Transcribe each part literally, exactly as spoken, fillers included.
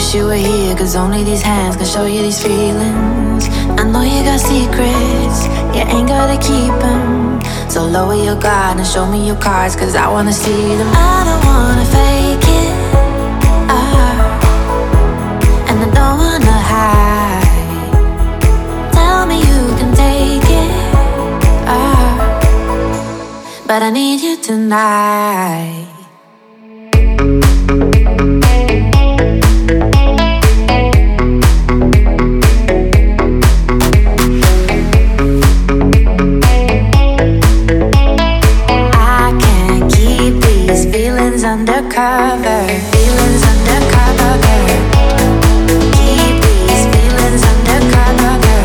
wish you were here, cause only these hands can show you these feelings. I know you got secrets, you ain't gotta keep them. So lower your guard and show me your cards, cause I wanna see them. I don't wanna fake it, uh, and I don't wanna hide. Tell me you can take it, uh, but I need you tonight. Undercover, feelings undercover. Keep these feelings undercover.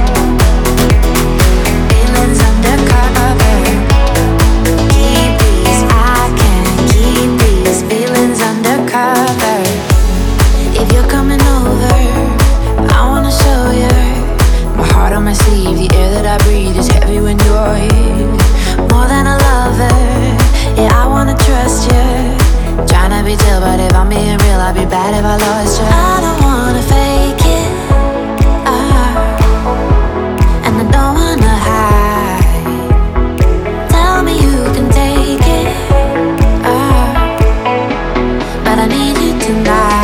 Feelings undercover. Keep these, I can't keep these feelings undercover. If you're coming over, I wanna show you my heart on my sleeve. The air that I breathe is heavy when you're here. More than a lover, yeah, I wanna trust you. Tryna be chill, but if I'm being real, I'd be bad if I lost you. I don't wanna fake it, uh, and I don't wanna hide. Tell me you can take it, uh, but I need you tonight.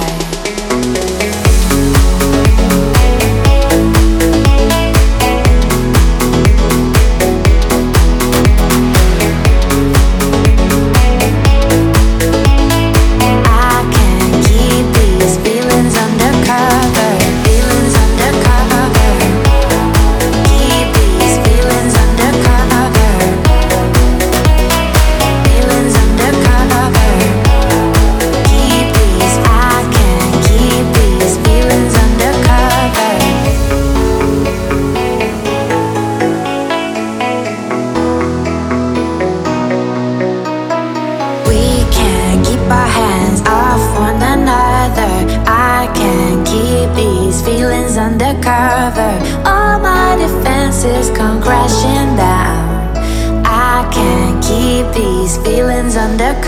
Undercover, all my defenses come crashing down. I can't keep these feelings undercover.